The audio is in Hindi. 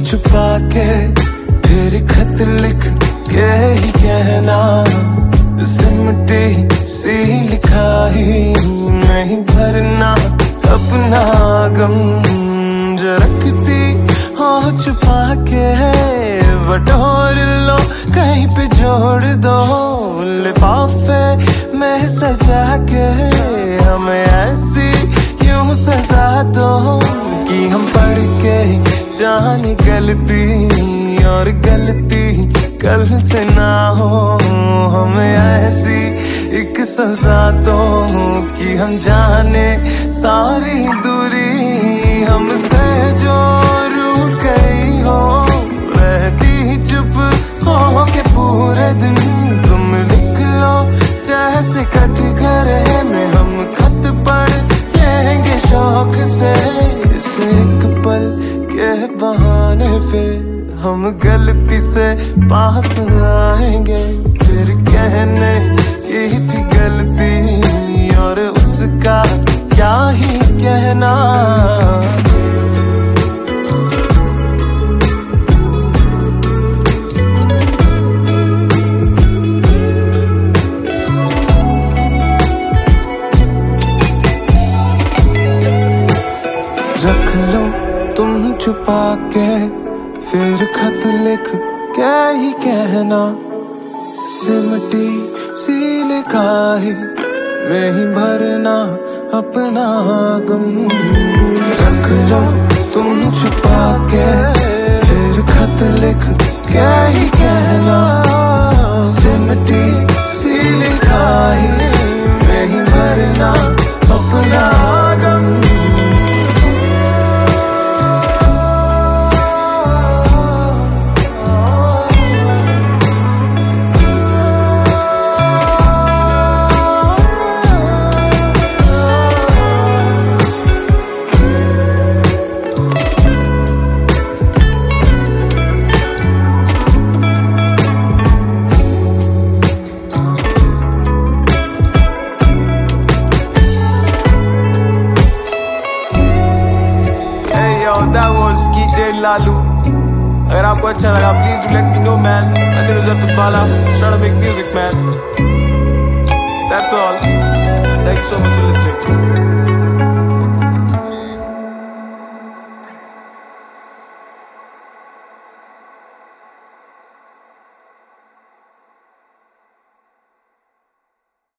छुपा के फिर खत लिख के ही कहना, सिमटी सी लिखाही नहीं भरना अपना गम, जो रखती हो छुपा के बटोर लो कहीं पे जोड़ दो, लिफाफे में सजा के हमें ऐसी यूं सजा दो कि हम पढ़ के जाने गलती और गलती कल से ना हो, हमें ऐसी एक सजा दो कि हम जाने सारी दूरी हमसे जो रूठ गई हो, रहती चुप हो के पूरे दिन तुम लिख लो जैसे कट गए में हम खत पढ़ लेंगे शौक से, इस एक पल के बहाने फिर हम गलती से पास आएंगे, फिर कहने की थी गलती और उसका क्या ही कहना। रख लो तुम छुपा के फिर खत लिख क्या ही कहना, सिमटी सी लिखाही में ही भरना अपना गम। रख लो तुम छुपा के फिर खत लिख क्या ही कहना, सिमटी सी लिखाही में ही भरना अपना गम। That was KJ Lalu. अगर आपको अच्छा लगा please do let me know man. My name is Abdul Bala. I'm trying to make music man. That's all. Thank you so much for listening.